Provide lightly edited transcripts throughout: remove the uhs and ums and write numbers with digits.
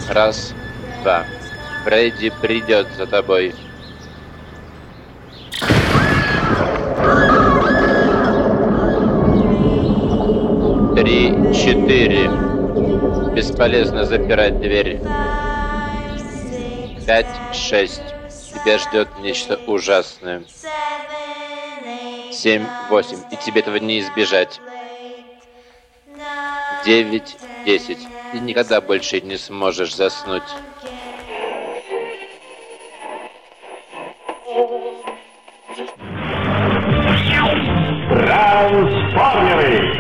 Раз, два. Фредди придет за тобой. Три, четыре. Бесполезно запирать дверь. 5, 6. Тебя ждет нечто ужасное. 7, 8. И тебе этого не избежать. 9, 10. Ты никогда больше не сможешь заснуть. Трансформеры!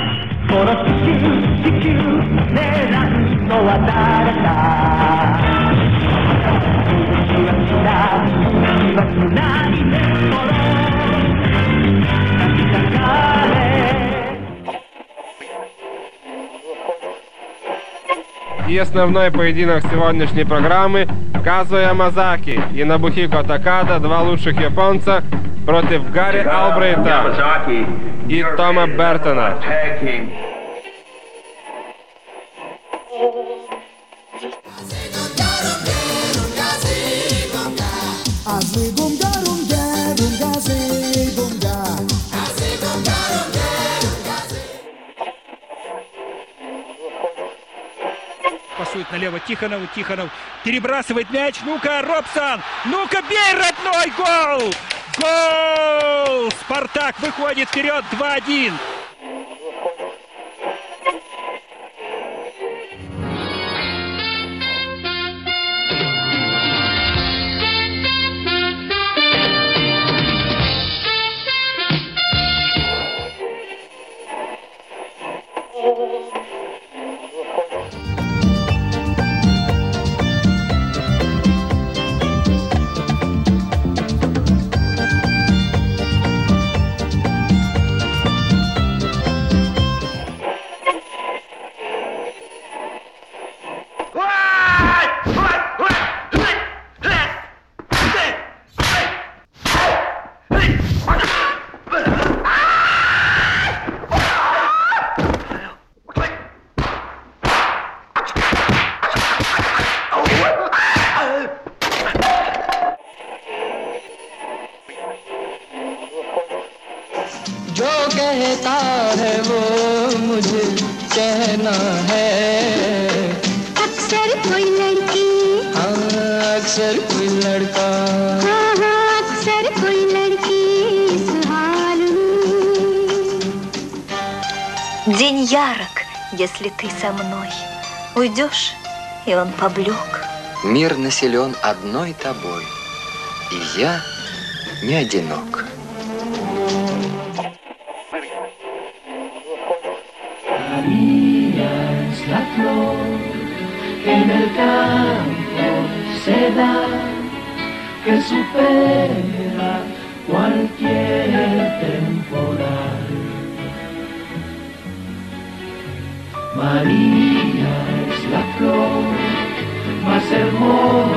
И основной поединок сегодняшней программы — Казуо Ямазаки и Нобухико Такада, два лучших японца, против Гарри Албрейта и Тома Бертона. Пасует налево Тихонову. Тихонов перебрасывает мяч. Ну-ка, Робсон! Ну-ка, бей, родной! Гол! Гол! Спартак выходит вперед 2-1. जो कहता है वो मुझे कहना है अक्सर कोई लड़की हाँ अक्सर कोई लड़का हाँ हाँ अक्सर कोई लड़की सुहालू. День ярок, если ты со мной. Уйдешь, и он поблек. Мир населен одной тобой, и я не одинок. María es la flor que en el campo se da, que supera cualquier temporal. María es la flor más hermosa